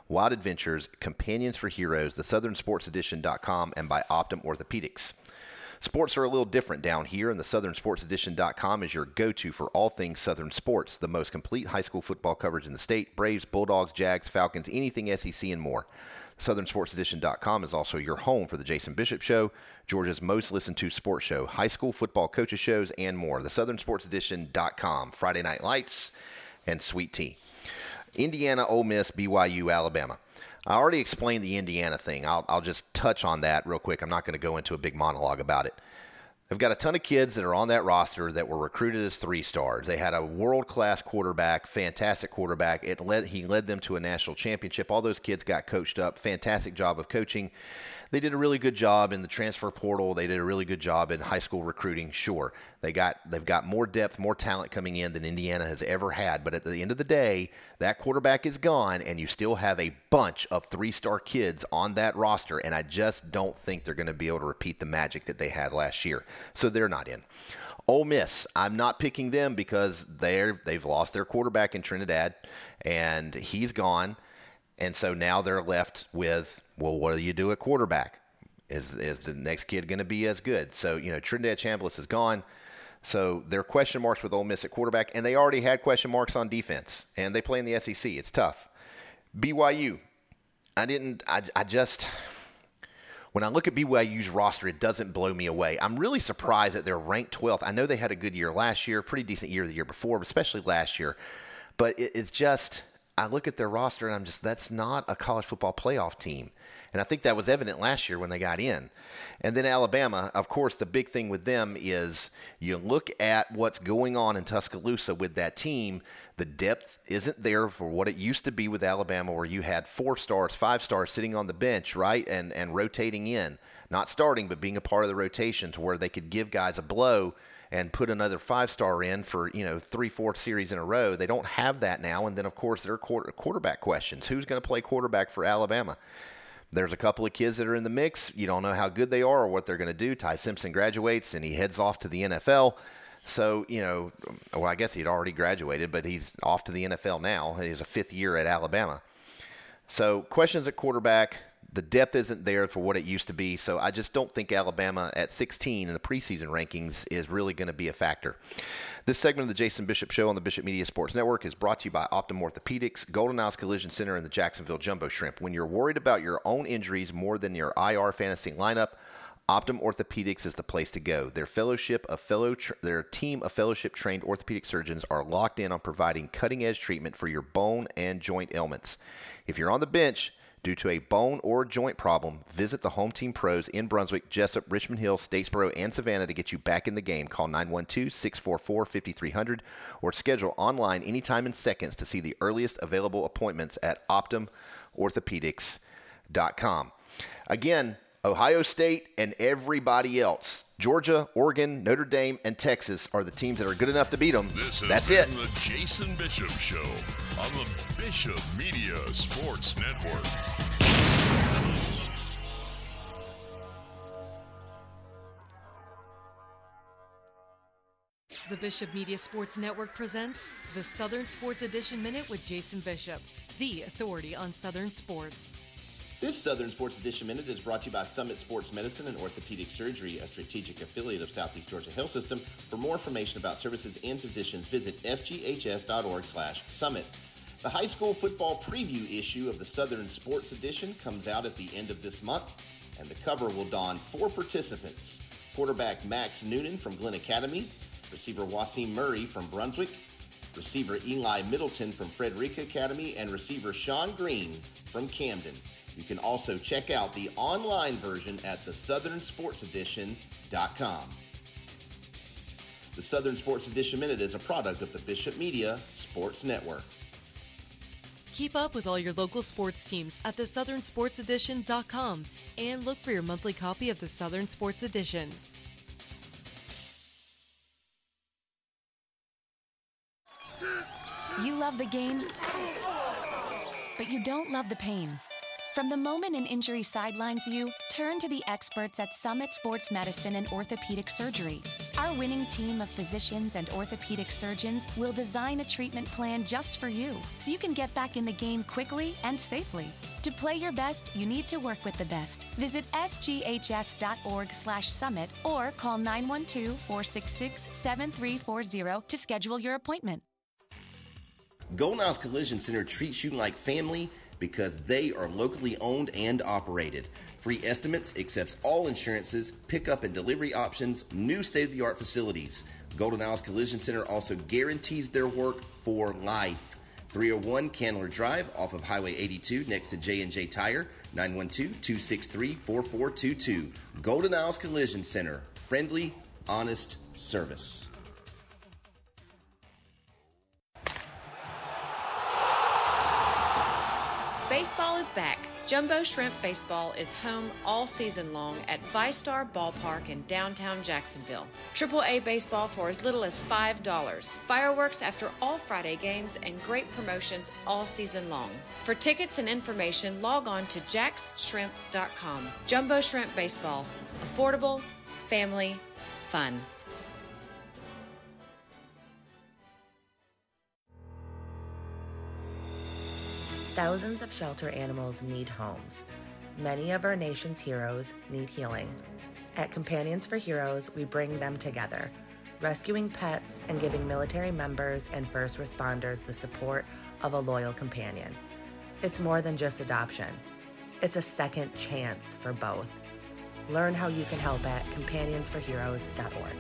Wild Adventures, Companions for Heroes, thesouthernsportsedition.com, and by Optum Orthopedics. Sports are a little different down here, and thesouthernsportsedition.com is your go-to for all things Southern sports. The most complete high school football coverage in the state. Braves, Bulldogs, Jags, Falcons, anything SEC and more. SouthernSportsEdition.com is also your home for the Jason Bishop Show, Georgia's most listened to sports show, high school football coaches shows, and more. TheSouthernSportsEdition.com, Friday Night Lights, and Sweet Tea. Indiana, Ole Miss, BYU, Alabama. I already explained the Indiana thing. I'll just touch on that real quick. I'm not going to go into a big monologue about it. They've got a ton of kids that are on that roster that were recruited as 3-stars. They had a world-class quarterback, fantastic quarterback. He led them to a national championship. All those kids got coached up. Fantastic job of coaching. They did a really good job in the transfer portal. They did a really good job in high school recruiting. Sure, they've got more depth, more talent coming in than Indiana has ever had. But at the end of the day, that quarterback is gone, and you still have a bunch of 3-star kids on that roster. And I just don't think they're going to be able to repeat the magic that they had last year. So they're not in. Ole Miss, I'm not picking them because they've lost their quarterback in Trinidad, and he's gone. And so now they're left with, well, what do you do at quarterback? Is the next kid going to be as good? So, Trinidad Chambliss is gone. So there are question marks with Ole Miss at quarterback, and they already had question marks on defense. And they play in the SEC. It's tough. BYU, when I look at BYU's roster, it doesn't blow me away. I'm really surprised that they're ranked 12th. I know they had a good year last year, pretty decent year the year before, but especially last year. But it's just, I look at their roster and that's not a college football playoff team. And I think that was evident last year when they got in. And then Alabama, of course, the big thing with them is you look at what's going on in Tuscaloosa with that team. The depth isn't there for what it used to be with Alabama, where you had 4-stars, 5-stars sitting on the bench, right, and rotating in. Not starting, but being a part of the rotation to where they could give guys a blow and put another 5-star in for, 3-4 series in a row. They don't have that now. And then, of course, there are quarterback questions. Who's going to play quarterback for Alabama? There's a couple of kids that are in the mix. You don't know how good they are or what they're going to do. Ty Simpson graduates, and he heads off to the NFL. So, I guess he'd already graduated, but he's off to the NFL now. He's a 5th year at Alabama. So questions at quarterback. The depth isn't there for what it used to be, so I just don't think Alabama at 16 in the preseason rankings is really going to be a factor. This segment of the Jason Bishop Show on the Bishop Media Sports Network is brought to you by Optum Orthopedics, Golden Isles Collision Center, and the Jacksonville Jumbo Shrimp. When you're worried about your own injuries more than your IR fantasy lineup, Optum Orthopedics is the place to go. Their team of fellowship-trained orthopedic surgeons are locked in on providing cutting-edge treatment for your bone and joint ailments. If you're on the bench due to a bone or joint problem, visit the home team pros in Brunswick, Jessup, Richmond Hill, Statesboro, and Savannah to get you back in the game. Call 912-644-5300 or schedule online anytime in seconds to see the earliest available appointments at OptumOrthopedics.com. Again, Ohio State and everybody else. Georgia, Oregon, Notre Dame, and Texas are the teams that are good enough to beat them. That's it. The Jason Bishop Show on the Bishop Media Sports Network. The Bishop Media Sports Network presents the Southern Sports Edition Minute with Jason Bishop, the authority on Southern sports. This Southern Sports Edition Minute is brought to you by Summit Sports Medicine and Orthopedic Surgery, a strategic affiliate of Southeast Georgia Health System. For more information about services and physicians, visit sghs.org/summit. The high school football preview issue of the Southern Sports Edition comes out at the end of this month, and the cover will don 4 participants: quarterback Max Noonan from Glenn Academy, receiver Wasim Murray from Brunswick, receiver Eli Middleton from Frederica Academy, and receiver Sean Green from Camden. You can also check out the online version at thesouthernsportsedition.com. The Southern Sports Edition Minute is a product of the Bishop Media Sports Network. Keep up with all your local sports teams at thesouthernsportsedition.com and look for your monthly copy of the Southern Sports Edition. You love the game, but you don't love the pain. From the moment an injury sidelines you, turn to the experts at Summit Sports Medicine and Orthopedic Surgery. Our winning team of physicians and orthopedic surgeons will design a treatment plan just for you, so you can get back in the game quickly and safely. To play your best, you need to work with the best. Visit sghs.org/summit or call 912-466-7340 to schedule your appointment. Golden Isles Collision Center treats you like family because they are locally owned and operated. Free estimates, accepts all insurances, pickup and delivery options, new state-of-the-art facilities. Golden Isles Collision Center also guarantees their work for life. 301 Candler Drive off of Highway 82 next to J&J Tire, 912-263-4422. Golden Isles Collision Center, friendly, honest service. Baseball is back. Jumbo Shrimp Baseball is home all season long at ViStar Ballpark in downtown Jacksonville. AAA baseball for as little as $5. Fireworks after all Friday games and great promotions all season long. For tickets and information, log on to jaxshrimp.com. Jumbo Shrimp Baseball. Affordable, family, fun. Thousands of shelter animals need homes. Many of our nation's heroes need healing. At Companions for Heroes, we bring them together, rescuing pets and giving military members and first responders the support of a loyal companion. It's more than just adoption. It's a second chance for both. Learn how you can help at companionsforheroes.org.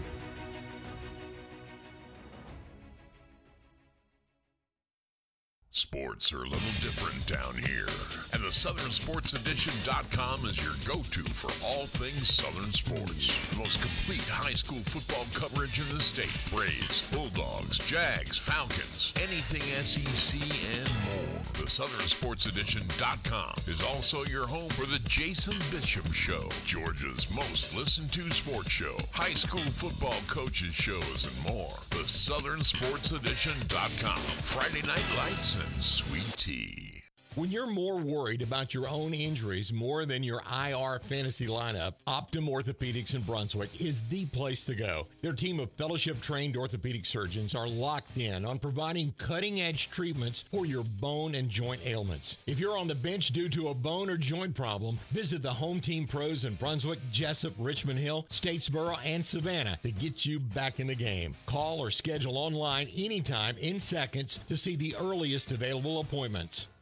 Sports are a little different down here, and the SouthernSportsEdition.com is your go-to for all things Southern sports. The most complete high school football coverage in the state. Braves, Bulldogs, Jags, Falcons, anything SEC and more. The SouthernSportsEdition.com is also your home for the Jason Bishop Show, Georgia's most listened to sports show, high school football coaches shows, and more. The SouthernSportsEdition.com. Friday Night Lights and Sweet Tea. When you're more worried about your own injuries more than your IR fantasy lineup, Optum Orthopedics in Brunswick is the place to go. Their team of fellowship-trained orthopedic surgeons are locked in on providing cutting-edge treatments for your bone and joint ailments. If you're on the bench due to a bone or joint problem, visit the home team pros in Brunswick, Jessup, Richmond Hill, Statesboro, and Savannah to get you back in the game. Call or schedule online anytime in seconds to see the earliest available appointments.